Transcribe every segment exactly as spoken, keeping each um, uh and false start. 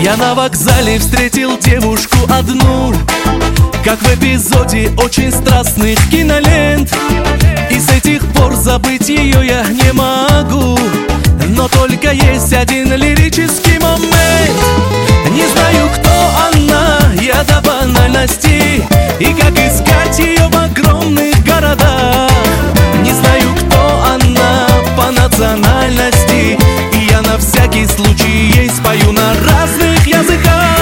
Я на вокзале встретил девушку одну, как в эпизоде очень страстных кинолент. И с этих пор забыть ее я не могу. Но только есть один лирический момент. Не знаю, кто она, я до банальности, и как искать ее в огромных городах. Не знаю, кто она по национальности, и я на всякий случай ей спою на разных языках.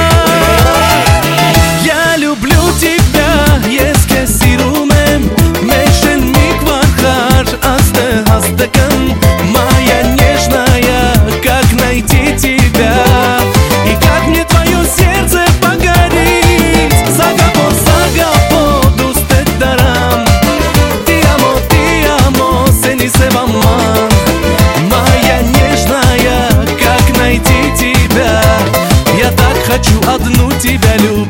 Я люблю тебя, еске сирумем, мешен миквархар, асте астекам. Моя нежная, как найти тебя, и как мне твое сердце погорит. Загапо, загапо, дустет дарам, ти амо, ти амо, сени се ваман. Моя нежная, как найти тебя, я так хочу одну тебя любить.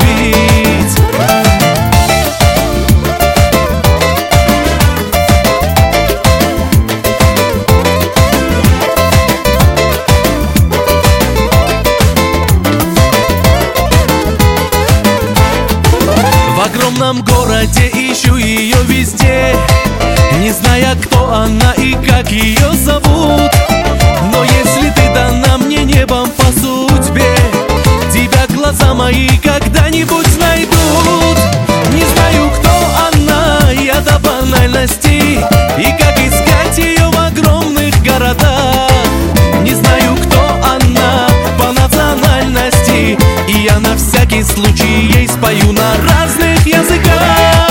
В огромном городе ищу ее везде, не зная, кто она и как ее зовут. Но если ты дана мне небом по судьбе, тебя глаза мои когда-нибудь найдут. Не знаю, кто она, я до банальности, и как искать ее в огромных городах. Не знаю, кто она по национальности, и я на всякий случай ей спою на разных языках.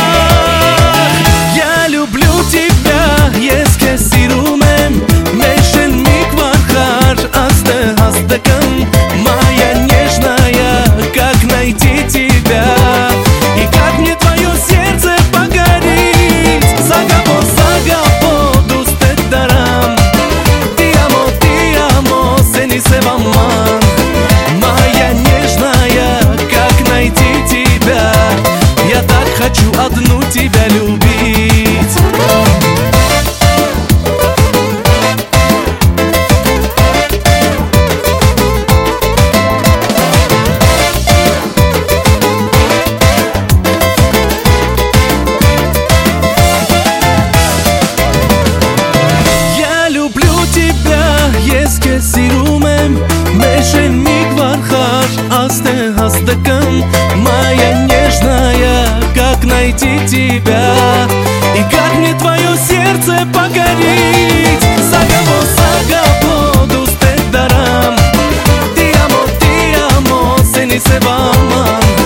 Я люблю тебя, еске сирумем, мешен миквархар, асте астекам. Моя нежная, как найти тебя, и как мне твое сердце погорит. Загапо, загапо, дустет дарам, ти амо, ти амо, сени се ваман. Моя нежная, как найти тебя, я так хочу одну тебя любить. Я люблю тебя, еске сирумем, мешен миквархар, асте астекам. Моя нежная, как найти тебя, и как мне твое сердце погорит. Загапо, загапо, дустет дарам, ти амо, ти амо, сени се ваман.